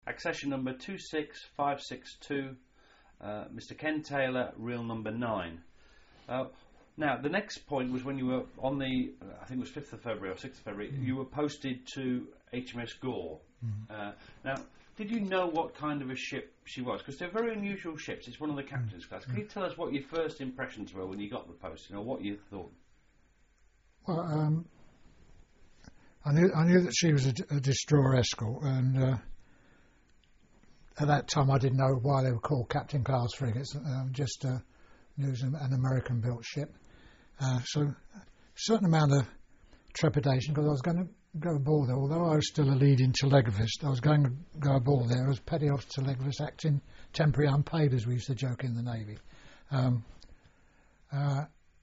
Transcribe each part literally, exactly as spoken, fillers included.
Accession number two six five six two, uh, Mister Ken Taylor, reel number nine. Uh, now, the next point was when you were on the, uh, I think it was fifth of February or sixth of February, mm. you were posted to H M S Gore. Mm. Uh, now, did you know what kind of a ship she was? Because they're very unusual ships. It's one of the captain's class. Can you tell us what your first impressions were when you got the post? You know, what you thought? Well, um, I knew I knew that she was a, a destroyer escort, and uh, at that time I didn't know why they were called captain class frigates. Um, just uh, knew it was an, an American-built ship. Uh, so, a certain amount of trepidation because I was going to go aboard there. Although I was still a leading telegraphist, I was going to go aboard there as petty officer telegraphist, acting temporary unpaid, as we used to joke in the Navy. Um, uh,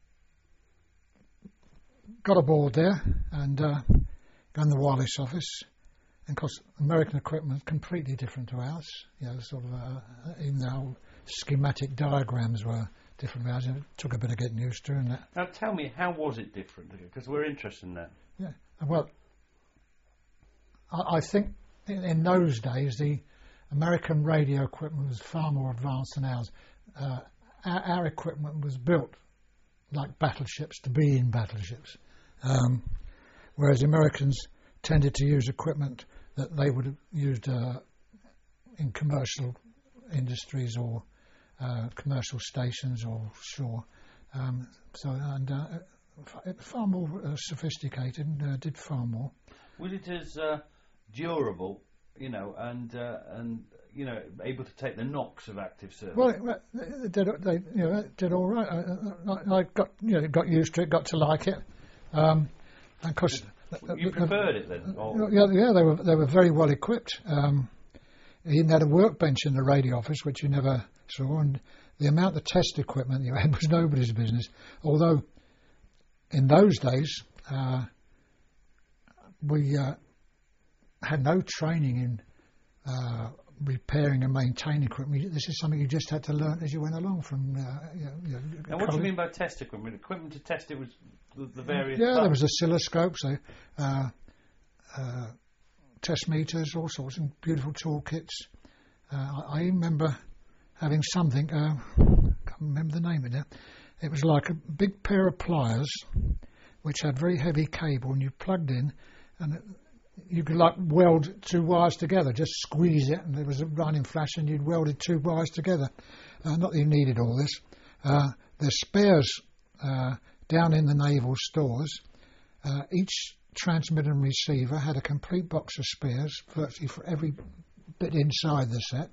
got aboard there and uh, got in the wireless office. And of course, American equipment is completely different to ours. You know, sort of uh, even the whole schematic diagrams were different. It took a bit of getting used to. And that. Now, tell me, how was it different? Because we're interested in that. Yeah. Well, I, I think in, in those days the American radio equipment was far more advanced than ours. Uh, our, our equipment was built like battleships to be in battleships, um, whereas the Americans tended to use equipment that they would have used uh, in commercial industries or uh, commercial stations or shore. Um, so and uh, far more uh, sophisticated, uh, did far more. Was it as uh, durable, you know, and uh, and you know, able to take the knocks of active service? Well, it, it did. They you know it did all right. I, I, I got you know got used to it, got to like it, um, and of course. You preferred it then? Or? Yeah, yeah, they were they were very well equipped. Um, he even had a workbench in the radio office, which you never saw, and the amount of test equipment you had was nobody's business. Although, in those days, uh, we uh, had no training in uh, repairing and maintaining equipment. This is something you just had to learn as you went along from. Uh, you know, you know, and what do you mean by test equipment? Equipment to test it was the, the various. Yeah, parts. There was oscilloscopes, so, uh, uh, test meters, all sorts, and beautiful toolkits. Uh, I, I remember having something. Uh, I can't remember the name of it. It was like a big pair of pliers, which had very heavy cable, and you plugged in, and it, you could like weld two wires together, just squeeze it, and there was a running flash, and you'd welded two wires together. Uh, not that you needed all this. Uh, there's spares uh, down in the naval stores. Uh, each transmitter and receiver had a complete box of spares, virtually for every bit inside the set.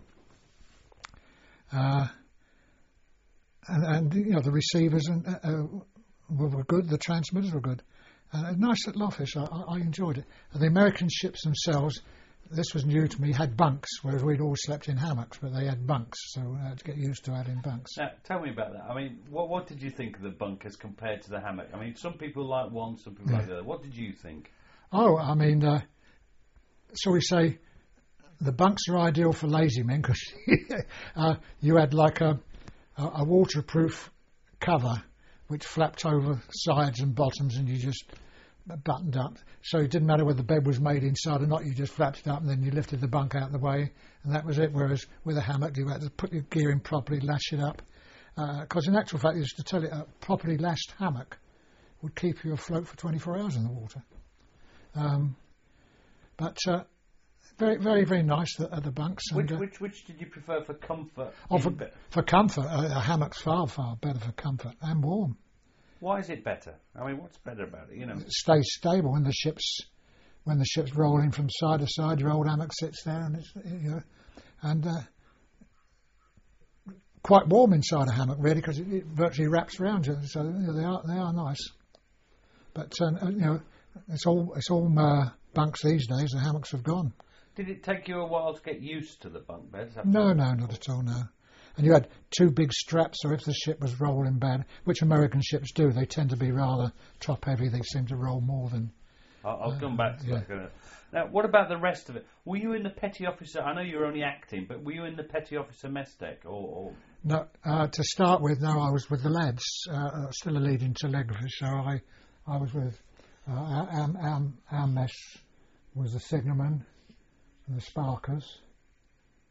Uh, and, and you know the receivers and, uh, were, were good. The transmitters were good. Uh, a nice little office. I, I enjoyed it. And the American ships themselves, this was new to me, had bunks, whereas we'd all slept in hammocks, but they had bunks, so I had to get used to having bunks. Now, tell me about that. I mean, what what did you think of the bunk as compared to the hammock? I mean, some people like one, some people yeah. like the other. What did you think? Oh, I mean, uh, so we say the bunks are ideal for lazy men because uh, you had like a, a, a waterproof cover which flapped over sides and bottoms, and you just buttoned up. So it didn't matter whether the bed was made inside or not, you just flapped it up and then you lifted the bunk out of the way, and that was it. Whereas with a hammock, you had to put your gear in properly, lash it up. Because uh, in actual fact, used to tell it a properly lashed hammock would keep you afloat for twenty-four hours in the water. Um, but uh, very, very, very nice, the, uh, the bunks. Which, and, uh, which, which did you prefer for comfort? Oh, for, for comfort, uh, a hammock's far, far better for comfort and warm. Why is it better? I mean, what's better about it? You know, it stays stable when the ships, when the ships roll in from side to side. Your old hammock sits there, and it's you know, and uh, quite warm inside a hammock, really, because it, it virtually wraps around you. So you know, they are they are nice. But uh, you know, it's all it's all uh, bunks these days. The hammocks have gone. Did it take you a while to get used to the bunk beds? No, no, not at all. No. And you had two big straps, so if the ship was rolling bad, which American ships do, they tend to be rather top-heavy. They seem to roll more than... I'll, I'll uh, come back to yeah. that. Now, what about the rest of it? Were you in the petty officer... I know you were only acting, but were you in the petty officer mess deck? Or, or... No, uh, to start with, no, I was with the lads, uh, still a leading telegraphist, so I I was with... Uh, our, our, our mess was the signalman and the sparkers,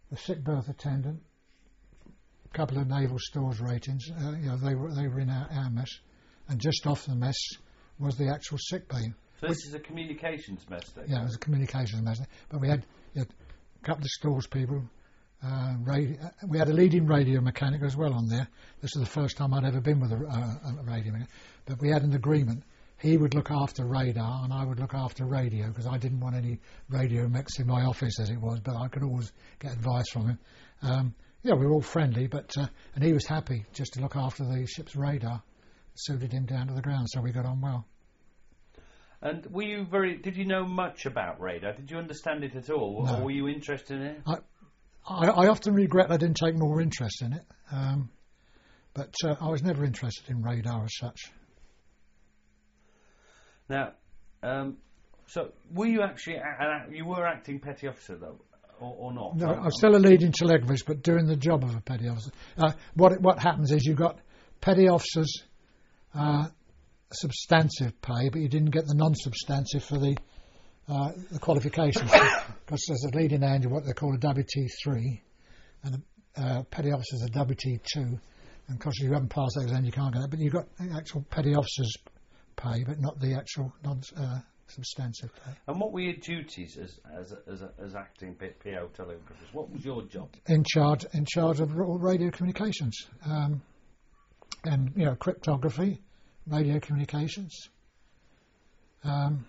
the sick berth attendant, a couple of naval stores ratings. Uh, you know, they were they were in our, our mess, and just off the mess was the actual sick bay. So this is a communications mess then? Yeah, it was a communications mess. But we had, you know, a couple of stores people. Uh, radio, we had a leading radio mechanic as well on there. This is the first time I'd ever been with a, uh, a radio mechanic. But we had an agreement. He would look after radar and I would look after radio, because I didn't want any radio mechs in my office as it was, but I could always get advice from him. Um, yeah, we were all friendly, but uh, and he was happy just to look after the ship's radar. It suited him down to the ground, so we got on well. And were you very? Did you know much about radar? Did you understand it at all, No. or were you interested in it? I, I, I often regret I didn't take more interest in it, um, but uh, I was never interested in radar as such. Now, um, so were you actually? A, a, you were acting petty officer though, or, or not? No, I'm still a leading telegraphist, but doing the job of a petty officer. Uh, what what happens is you got petty officers. Uh, substantive pay, but you didn't get the non-substantive for the uh, the qualifications, because there's a leading hand what they call a W T three, and a uh, petty officer's a W T two, and because you haven't passed that exam you can't get that, but you've got the actual petty officer's pay, but not the actual non-substantive uh, pay. And what were your duties as as as, as acting P O telegraphist? What was your job? In charge, in charge of radio communications, um, and you know, cryptography, radio communications, um,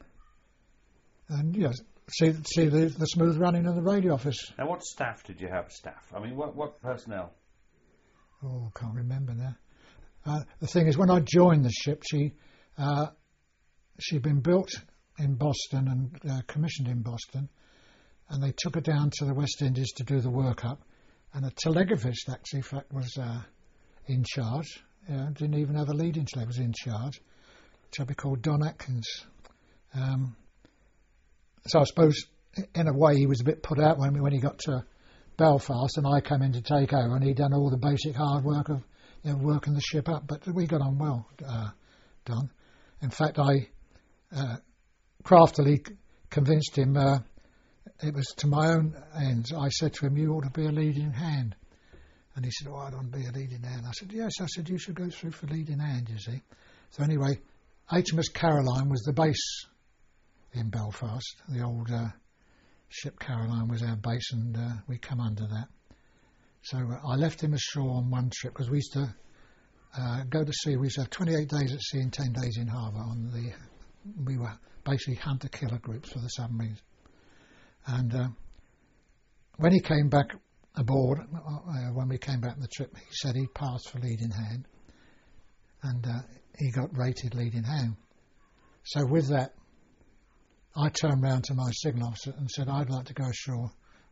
and yes, see see the, the smooth running of the radio office. And what staff did you have? Staff? I mean, what what personnel? Oh, I can't remember now. Uh, the thing is, when I joined the ship, she uh, she'd been built in Boston and uh, commissioned in Boston, and they took her down to the West Indies to do the workup, and a telegraphist actually, in fact, was uh, in charge. Yeah, didn't even have a leading telegraphist in charge. A chap called Don Atkins. Um, so I suppose, in a way, he was a bit put out when when he got to Belfast, and I came in to take over, and he'd done all the basic hard work of, you know, working the ship up. But we got on well, uh, Don. In fact, I uh, craftily convinced him. Uh, it was to my own ends. I said to him, "You ought to be a leading hand." And he said, "Oh, I don't want to be a leading hand." I said, "Yes." I said, "You should go through for leading hand, you see." So anyway, H M S Caroline was the base in Belfast. The old uh, ship Caroline was our base, and uh, we come under that. So uh, I left him ashore on one trip, because we used to uh, go to sea. We used to have twenty-eight days at sea and ten days in harbour. On the, we were basically hunter-killer groups for the submarines. And uh, when he came back aboard, uh, when we came back from the trip, he said he passed for leading hand, and uh, he got rated leading hand. So with that, I turned round to my signal officer and said, "I'd like to go ashore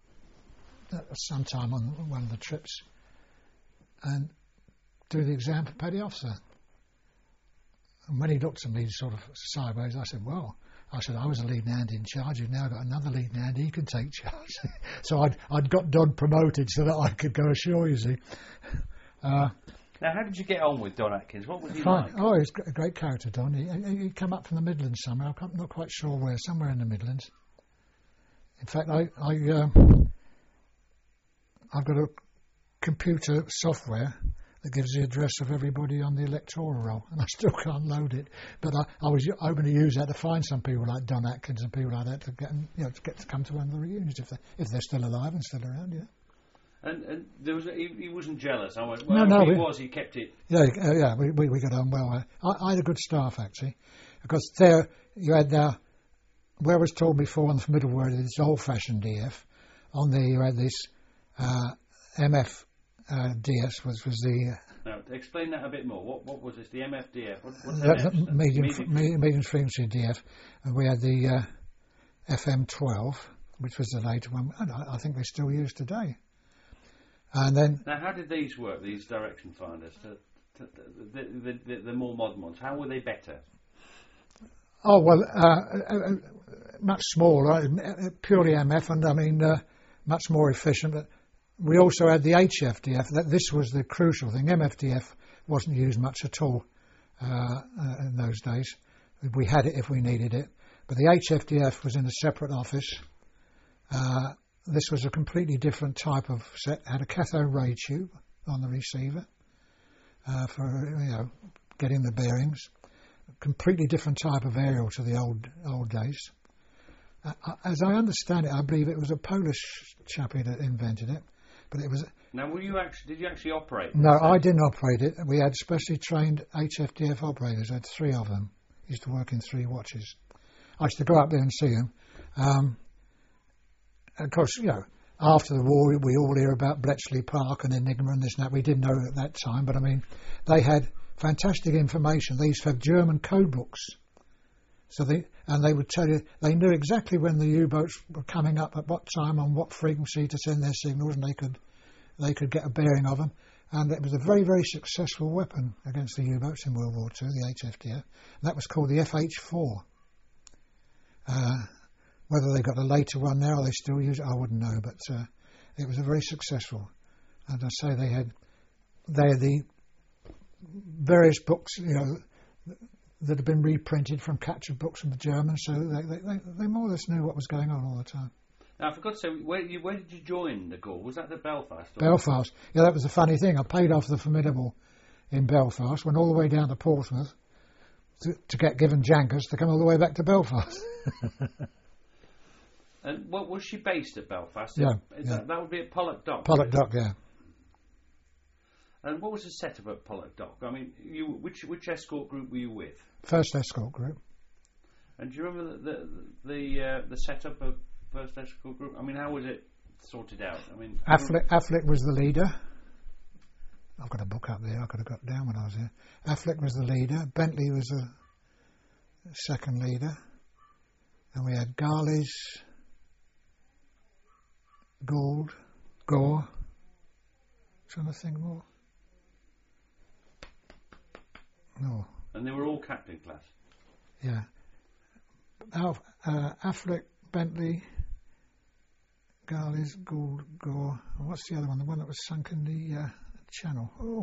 sometime on one of the trips and do the exam for petty officer." And when he looked at me sort of sideways, I said, "Well," I said, "I was a leading hand in charge. You've now got another leading hand. He can take charge." So I'd I'd got Don promoted so that I could go ashore, you see. Uh, now, how did you get on with Don Atkins? What was he fine. like? Oh, he's a great character, Don. He, he'd come up from the Midlands somewhere. I'm not quite sure where. Somewhere in the Midlands. In fact, I, I, uh, I've got a computer software that gives the address of everybody on the electoral roll, and I still can't load it. But I, I was hoping to use that to find some people like Don Atkins and people like that to get, you know, to get to come to one of the reunions if they if they're still alive and still around. Yeah. And, and there was a, he, he wasn't jealous. I went, well, No, no, if he we- was. He kept it. Yeah, uh, yeah, we, we we got on well. I, I had a good staff actually, because there you had uh, where was told before on the middle word, it's old-fashioned D F. On there you had this uh, M F uh, D S was was the Now, explain that a bit more. What what was this? The M F D F? What, what's uh, M F? the medium Medium- me- medium frequency D F, and we had the uh, F M twelve, which was the later one, and I, I think they still use today. And then Now, how did these work? These direction finders, to, to, to, the, the, the the more modern ones. How were they better? Oh, well, uh, uh, uh, much smaller, uh, purely M F, and I mean, uh, much more efficient. But we also had the H F D F. That this was the crucial thing. M F D F wasn't used much at all uh, uh, in those days. We had it if we needed it. But the H F D F was in a separate office, uh, this was a completely different type of set. Had a cathode ray tube on the receiver uh, for you know getting the bearings. A completely different type of aerial to the old old days. Uh, as I understand it, I believe it was a Polish chappie that invented it, but it was. Now, were you actually? Did you actually operate? No, I didn't operate it. We had specially trained H F D F operators. I had three of them. Used to work in three watches. I used to go up there and see them. Um, of course, you know, after the war, we all hear about Bletchley Park and Enigma and this and that. We didn't know at that time, but I mean, they had fantastic information. They used to have German code books. So they and they would tell you they knew exactly when the U-boats were coming up, at what time, on what frequency to send their signals, and they could they could get a bearing of them. And it was a very, very successful weapon against the U-boats in World War Two, the H F D F. That was called the F H four. Uh, whether they got a later one now or they still use it, I wouldn't know. But uh, it was a very successful. And I say they had they had the various books, you know, that had been reprinted from captured books from the Germans, so they, they, they, they more or less knew what was going on all the time. Now, I forgot to say, where, you, where did you join the Gore? Was that at Belfast? Or? Belfast. Yeah, that was the funny thing. I paid off the Formidable in Belfast, went all the way down to Portsmouth to, to get given Jankers to come all the way back to Belfast. And what was she based at Belfast? Yeah, Is yeah. That, that would be at Pollock Dock. Pollock Dock, yeah. And what was the setup at Pollock Dock? I mean, you which which escort group were you with? First Escort Group. And do you remember the the the, uh, the setup of First Escort Group? I mean, how was it sorted out? I mean, Affleck, Affleck was the leader. I've got a book up there I could have got down when I was here. Affleck was the leader. Bentley was the second leader. And we had Garleys, Gould, Gore. Trying to think more. No. And they were all captain class. Yeah. Alf, uh, Affleck, Bentley, Garleys, Gould, Gore. And what's the other one? The one that was sunk in the uh, channel. Oh.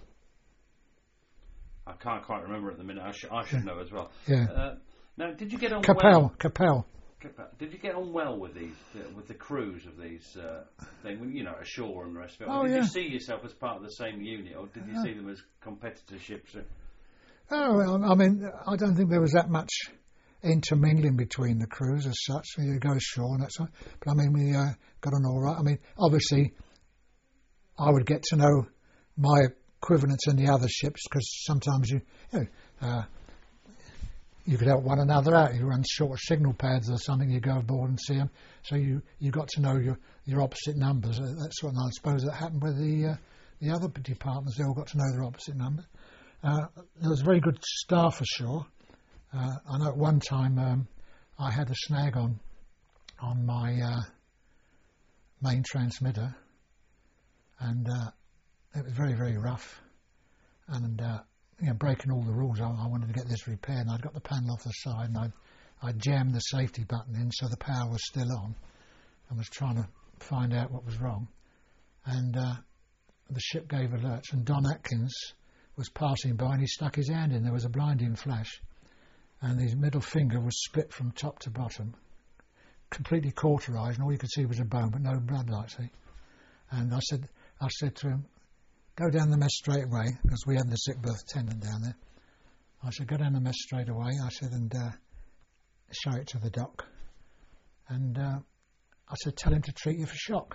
I can't quite remember at the minute. I, sh- I should Yeah. know as well. Yeah. Uh, now, did you get on Capel, well? Capel. Capel. Did you get on well with these, uh, with the crews of these uh, things? You know, ashore and the rest of it. Or Oh, did yeah. you see yourself as part of the same unit, or did you Yeah. see them as competitor ships? Oh, well, I mean, I don't think there was that much intermingling between the crews as such. You go ashore and that's all. But I mean, we uh, got on all right. I mean, obviously, I would get to know my equivalents in the other ships because sometimes you, you know, uh, you could help one another out. You run short of signal pads or something, you go aboard and see them. So you, you got to know your, your opposite numbers. Uh, That's what I suppose that happened with the uh, the other departments. They all got to know their opposite number. Uh, there was very good staff ashore. Uh, I know at one time um, I had a snag on on my uh, main transmitter, and uh, it was very, very rough. And uh, you know, breaking all the rules, I, I wanted to get this repaired, and I'd got the panel off the side, and I'd, I'd jammed the safety button in so the power was still on, and was trying to find out what was wrong. And uh, the ship gave alerts, and Don Atkins was passing by, and he stuck his hand in. There was a blinding flash, and his middle finger was split from top to bottom, completely cauterised, and all you could see was a bone, but no blood, like see. And I said, I said to him, "Go down the mess straight away," because we had the sick berth attendant down there. I said, "Go down the mess straight away." I said, and uh, show it to the doc. And uh, I said, "Tell him to treat you for shock."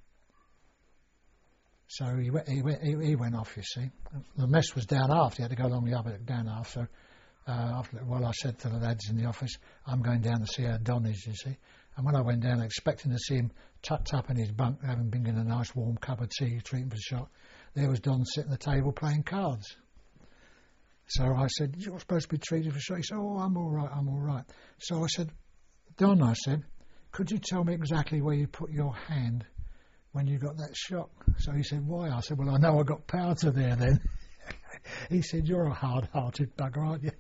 So he went, he went, he, he went off, you see. The mess was down aft. He had to go along the other down aft. So uh, after, well, I said to the lads in the office, "I'm going down to see how Don is," you see. And when I went down, expecting to see him tucked up in his bunk, having been in a nice warm cup of tea, treating for shock, there was Don sitting at the table playing cards. So I said, "You're supposed to be treated for shock." He said, "Oh, I'm all right, I'm all right." So I said, "Don," I said, "could you tell me exactly where you put your hand when you got that shock?" So he said, "Why?" I said, "Well, I know I got powder there then." He said, "You're a hard-hearted bugger, aren't you?"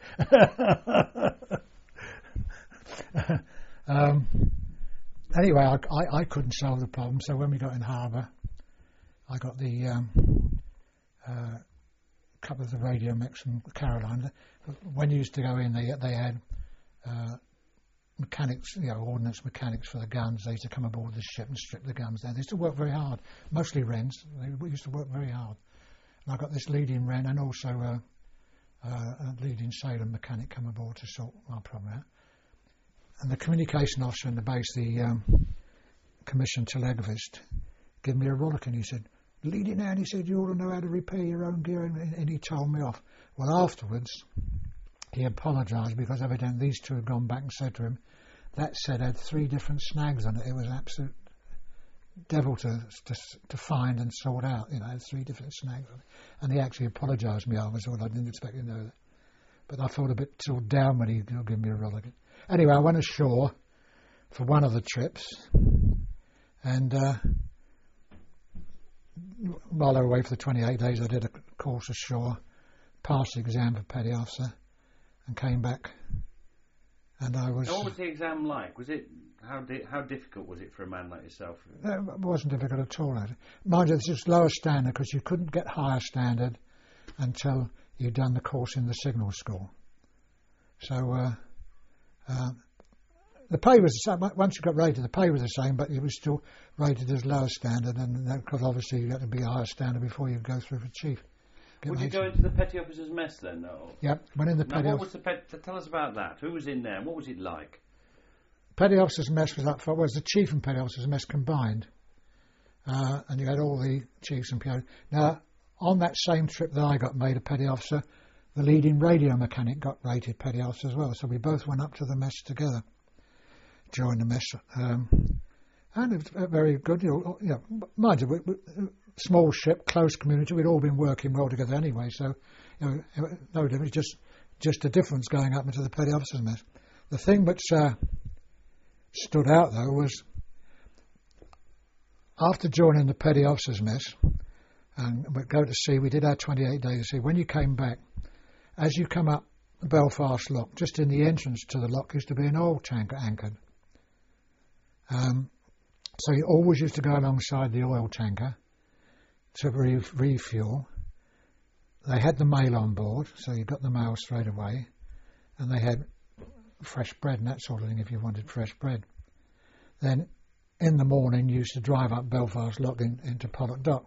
um, anyway, I, I, I couldn't solve the problem, so when we got in harbour, I got the um, uh, couple of the radio mechs from Caroline. When you used to go in, they they had uh, mechanics, you know, ordnance mechanics for the guns. They used to come aboard the ship and strip the guns down. They used to work very hard, mostly Wrens. They used to work very hard. And I got this leading Wren and also uh, uh, a leading Salem mechanic come aboard to sort my problem out. And the communication officer in the base, the um, commissioned telegraphist, gave me a rollick and he said, "Lead it now," and he said, "You ought to know how to repair your own gear," and, and he told me off. Well, afterwards, he apologised because evidently these two had gone back and said to him, that set had three different snags on it. It was an absolute devil to, to to find and sort out, you know, it had three different snags on it. And he actually apologised to me afterwards. Well, I didn't expect him to know that. But I felt a bit sort of down when he gave me a rollick. Anyway, I went ashore for one of the trips, and uh, while I was away for the twenty-eight days, I did a course ashore, passed the exam for petty officer, and came back. And I was. And what was the exam like? Was it how di- how difficult was it for a man like yourself? It wasn't difficult at all. Mind you, it's just lower standard because you couldn't get higher standard until you'd done the course in the signal school. So uh, uh, the pay was the same. Once you got rated, the pay was the same, but it was still rated as lower standard, and because obviously you had to be a higher standard before you go through for chief. Get Would you rated. go into the petty officers' mess then? Or? Yep, went in the Now, petty what officers. was the pet? Tell us about that. Who was in there? And what was it like? Petty officers' mess was up for was the chief and petty officers' mess combined, uh, and you had all the chiefs and P Os. Now, on that same trip that I got made a petty officer, the leading radio mechanic got rated petty officer as well. So we both went up to the mess together, joined the mess, um, and it was very good. You know, you know, mind you, we, we, small ship, close community. We'd all been working well together anyway, so you know, no difference. Just just a difference going up into the petty officers' mess. The thing which uh, stood out though was after joining the petty officers' mess, and we'd go to sea. We did our twenty-eight days at sea. When you came back, as you come up the Belfast Lock, just in the entrance to the lock used to be an oil tanker anchored. Um, so you always used to go alongside the oil tanker to re- refuel. They had the mail on board, so you got the mail straight away, and they had fresh bread and that sort of thing if you wanted fresh bread. Then in the morning you used to drive up Belfast Lock in, into Pollock Dock.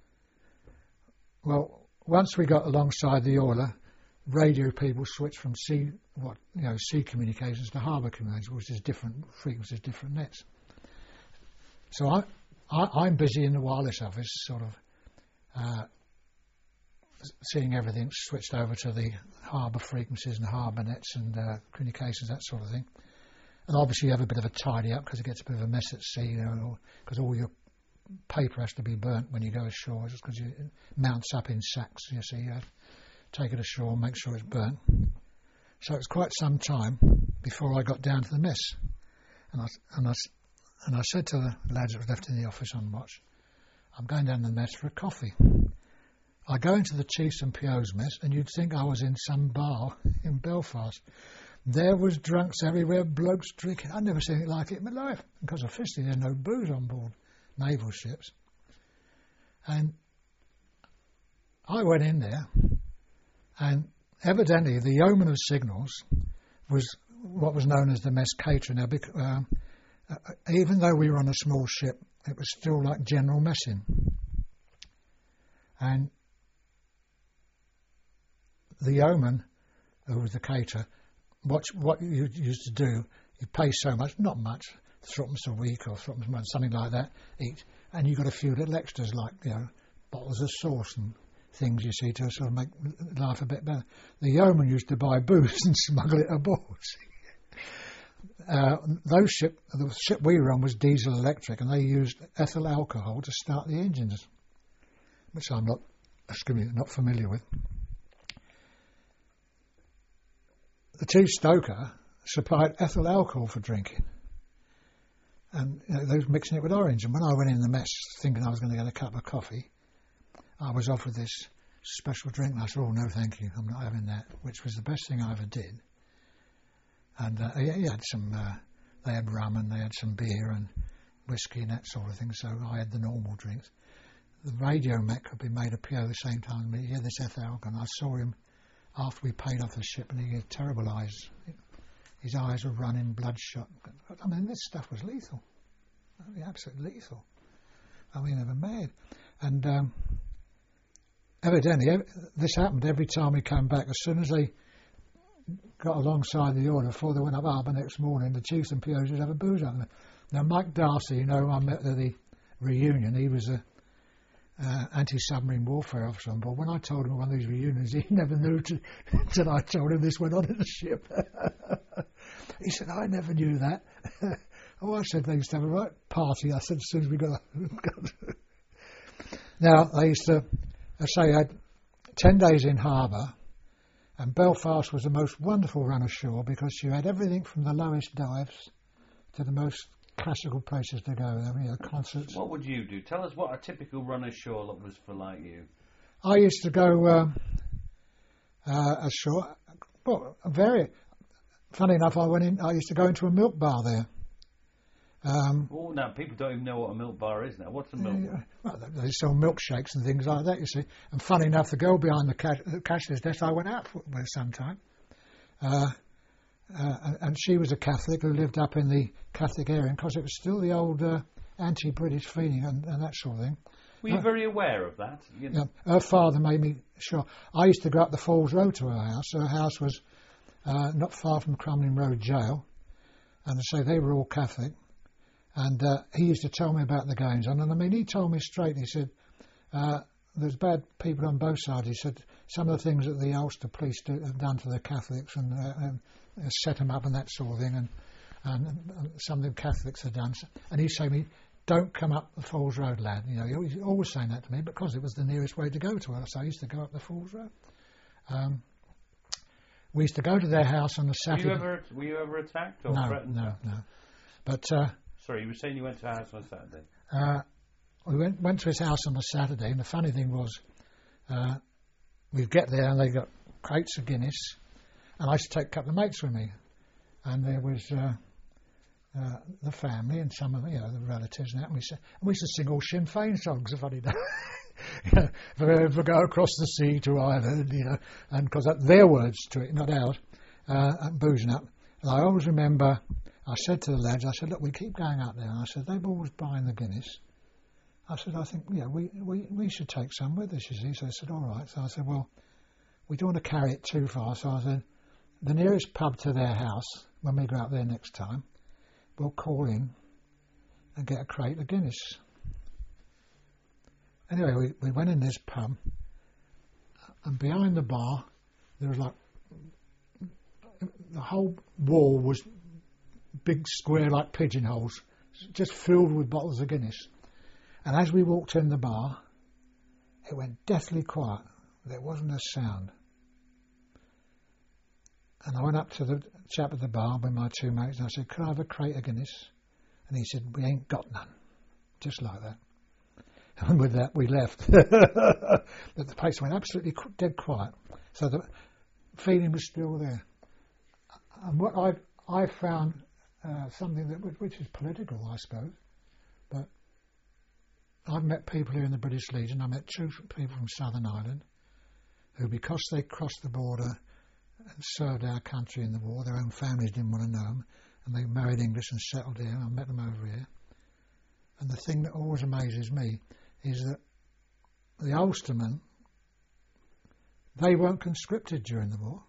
Well, once we got alongside the oiler, radio people switched from sea, what you know, sea communications to harbour communications, which is different frequencies, different nets. So I, I, I'm busy in the wireless office, sort of uh, seeing everything switched over to the harbour frequencies and harbour nets and uh, communications, that sort of thing. And obviously you have a bit of a tidy up because it gets a bit of a mess at sea, you know, because all your paper has to be burnt when you go ashore, just because it mounts up in sacks. You see, you have to take it ashore and make sure it's burnt. So it was quite some time before I got down to the mess, and I and I and I said to the lads that were left in the office on watch, "I'm going down to the mess for a coffee." I go into the Chiefs and P Os mess, and you'd think I was in some bar in Belfast. There was drunks everywhere, blokes drinking. I'd never seen it like it in my life, because officially there's no booze on board naval ships. And I went in there, and evidently the yeoman of signals was what was known as the mess caterer. Now, bec- uh, uh, even though we were on a small ship, it was still like general messing. And the yeoman, who was the caterer, what, what you used to do, you pay so much, not much, threepence a week or threepence a month, something like that, each, and you got a few little extras like, you know, bottles of sauce and things, you see, to sort of make life a bit better. The yeoman used to buy booze and smuggle it aboard. uh, those ship, the ship we were on was diesel electric, and they used ethyl alcohol to start the engines, which I'm not, excuse me, not familiar with. The chief stoker supplied ethyl alcohol for drinking, and you know, they was mixing it with orange. And when I went in the mess thinking I was going to get a cup of coffee, I was offered this special drink, and I said, "Oh no, thank you, I'm not having that," which was the best thing I ever did. And uh, he, he had some, uh, they had rum and they had some beer and whiskey and that sort of thing, so I had the normal drinks. The radio mech had been made a P O the same time as me. He had this ethyl alcohol, and I saw him after we paid off the ship, and he had terrible eyes. his eyes were running, bloodshot. I mean, this stuff was lethal. I mean, absolutely lethal. I mean, they were mad. And um, evidently, ev- this happened every time he came back. As soon as they got alongside the order, before they went up harbour next morning, the chiefs and P Os would have a booze up there. Now, Mike Darcy, you know, I met at the reunion, he was a uh, anti-submarine warfare officer on board. When I told him one of these reunions, he never knew to, until I told him this went on in the ship. He said, I never knew that. Oh, I said they used to have a right party. I said, as soon as we got... Now, they used to, I say, had ten days in harbour, and Belfast was the most wonderful run ashore because you had everything from the lowest dives to the most classical places to go. I mean, you know, concerts. What would you do? Tell us what a typical run ashore look was for like you. I used to go uh, uh, ashore. Well, very funny enough, I went in. I used to go into a milk bar there. Um, oh, now people don't even know what a milk bar is now. What's a milk bar? Uh, well, they sell milkshakes and things like that, you see. And funny enough, the girl behind the, cash, the cashier's desk, I went out with sometime. Uh, uh, and, and she was a Catholic who lived up in the Catholic area because it was still the old uh, anti-British feeling and, and that sort of thing. Were you uh, very aware of that? You know? Yeah, her father made me sure. I used to go up the Falls Road to her house. Her house was uh, not far from Crumlin Road Jail. And I say they were all Catholic. And uh, he used to tell me about the goings on. And I mean, he told me straight, he said, uh, there's bad people on both sides. He said, some of the things that the Ulster police do, have done to the Catholics and, uh, and uh, set them up and that sort of thing. And, and, and some of the Catholics have done. And he said to me, don't come up the Falls Road, lad. You know, he always, always saying that to me because it was the nearest way to go to her. So I used to go up the Falls Road. Um, we used to go to their house on a Saturday. Were you ever, were you ever attacked or no, threatened? No, no. But... Uh, Sorry, you were saying you went to a house on Saturday. Uh, we went went to his house on a Saturday, and the funny thing was, uh, we'd get there and they got crates of Guinness, and I used to take a couple of mates with me, and there was uh, uh, the family and some of you know the relatives and that. And we, and we used to sing all Sinn Féin songs. If I did that, you know, if I ever go across the sea to Ireland, you know, and because their words to it, not ours, uh, and boozing up. And I always remember. I said to the lads, I said, look, we keep going up there. And I said, they've always buying the Guinness. I said, I think, yeah, we, we, we should take some with us, you see. So they said, all right. So I said, well, we don't want to carry it too far. So I said, the nearest pub to their house, when we go up there next time, we'll call in and get a crate of Guinness. Anyway, we, we went in this pub, and behind the bar, there was like, the whole wall was big square like pigeonholes, just filled with bottles of Guinness. And as we walked in the bar, it went deathly quiet. There wasn't a sound. And I went up to the chap at the bar with my two mates and I said, could I have a crate of Guinness? And he said, we ain't got none. Just like that. And with that we left. But the place went absolutely dead quiet. So the feeling was still there. And what I I found Uh, something that which is political, I suppose. But I've met people here in the British Legion. I met two people from Southern Ireland who, because they crossed the border and served our country in the war, their own families didn't want to know them, and they married English and settled here. I met them over here. And the thing that always amazes me is that the Ulstermen, they weren't conscripted during the war.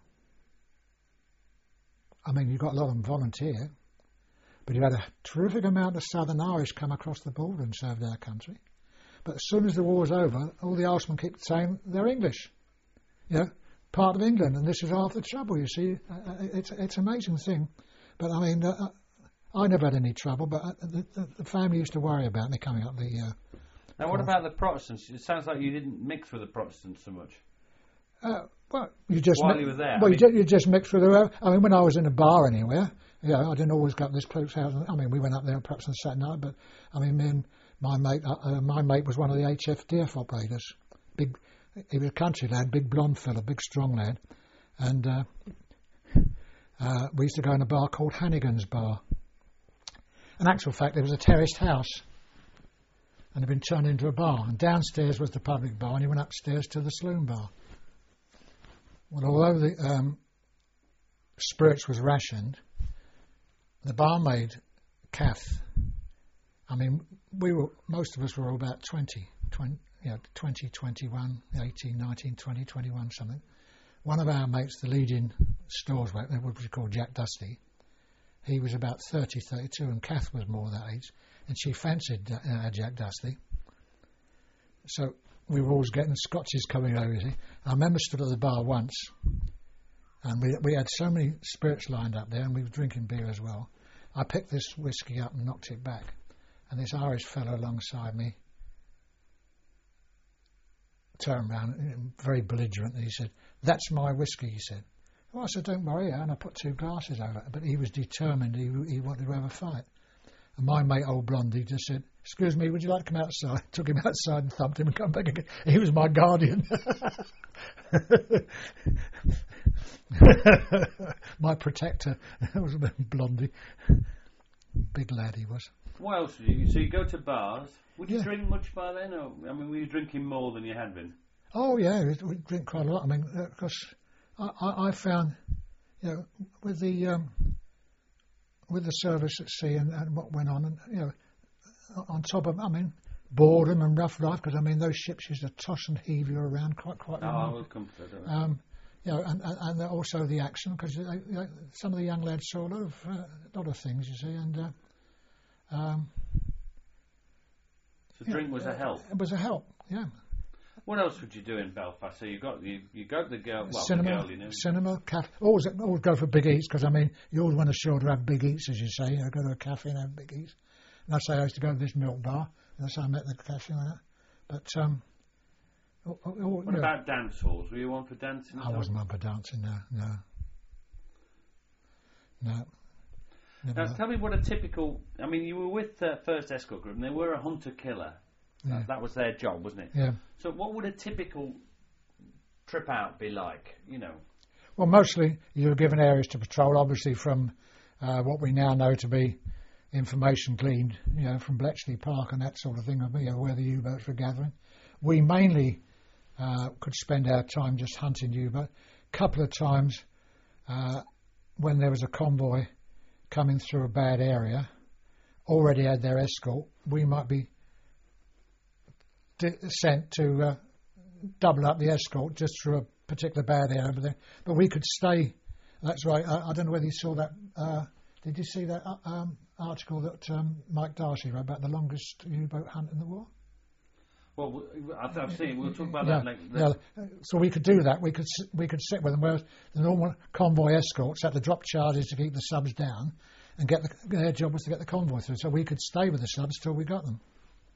I mean, you got a lot of them volunteer. But you had a terrific amount of Southern Irish come across the border and served our country. But as soon as the war was over, all the Irishmen kept saying they're English, you know, part of England, and this is half the trouble. You see, it's it's an amazing thing. But I mean, uh, I never had any trouble. But the, the, the family used to worry about me coming up the. Uh, now, what about the Protestants? It sounds like you didn't mix with the Protestants so much. Uh, well, you just while mi- you were there. Well, I you, mean, just, you just mixed with whoever. I mean, when I was in a bar anywhere, yeah, I didn't always go up this cloak's house. I mean, we went up there perhaps on Saturday night, but I mean, me and my mate, uh, uh, my mate was one of the H F D F operators. Big, he was a country lad, big blonde fella, big strong lad, and uh, uh, we used to go in a bar called Hannigan's Bar. In actual fact, there was a terraced house, and it had been turned into a bar. And downstairs was the public bar, and you went upstairs to the saloon bar. Well, although the um, spirits was rationed, the barmaid, Kath, I mean, we were, most of us were all about twenty, twenty, you know, twenty, twenty-one, eighteen, nineteen, twenty, twenty-one, something. One of our mates, the leading stores mate, what was called Jack Dusty, he was about thirty, thirty-two, and Kath was more that age, and she fancied uh, Jack Dusty. So we were always getting scotches coming over, you see. I remember stood at the bar once, and we we had so many spirits lined up there, and we were drinking beer as well. I picked this whiskey up and knocked it back, and this Irish fellow alongside me turned around, very belligerent, and he said, "That's my whiskey," he said. Well, I said, "Don't worry," and I put two glasses over it, but he was determined, he, he wanted to have a fight. And my mate, old Blondie, just said, "Excuse me, would you like to come outside?" Took him outside and thumped him and come back again. He was my guardian. My protector. That was Blondie. Big lad he was. What else did you? So you go to bars. Would you Yeah. drink much by then? Or, I mean, were you drinking more than you had been? Oh, yeah, we, we drink quite a lot. I mean, because uh, I, I, I found, you know, with the... Um, with the service at sea and, and what went on, and you know, on top of, I mean, boredom and rough life, because I mean those ships used to toss and heave you around quite quite. Oh, I will come to that. Um, you know, and, and, and also the action, because some of the young lads saw a lot of uh, a lot of things, you see, and uh, um, so drink know, was a help. It was a help, yeah. What else would you do in Belfast? So you got you you got the girl, well, cinema, the girl, you know. cinema, cafe. Always always go for big eats, because I mean you always want to sure to have big eats, as you say. You go to a cafe and have big eats. And I say I used to go to this milk bar, and that's how I met the cafe and that. But um, oh, oh, oh, what about know. dance halls? Were you one for dancing? I wasn't one for dancing. No, no, no. Now tell me what a typical. I mean, you were with uh, First Escort Group, and they were a hunter killer. Yeah. That, that was their job, wasn't it? Yeah. So what would a typical trip out be like, you know? Well, mostly you were given areas to patrol, obviously from uh, what we now know to be information gleaned, you know, from Bletchley Park and that sort of thing, you know, where the U-boats were gathering. We mainly uh, could spend our time just hunting U-boats. A couple of times uh, when there was a convoy coming through a bad area, already had their escort, we might be sent to uh, double up the escort just through a particular bad area, but, then, but we could stay. That's right. I, I don't know whether you saw that. Uh, did you see that uh, um, article that um, Mike Darcy wrote about the longest U-boat hunt in the war? Well, I've, I've seen. We'll talk about yeah, that later. Yeah. So we could do that. We could we could sit with them. Whereas the normal convoy escorts had to drop charges to keep the subs down, and get the, their job was to get the convoy through. So we could stay with the subs till we got them.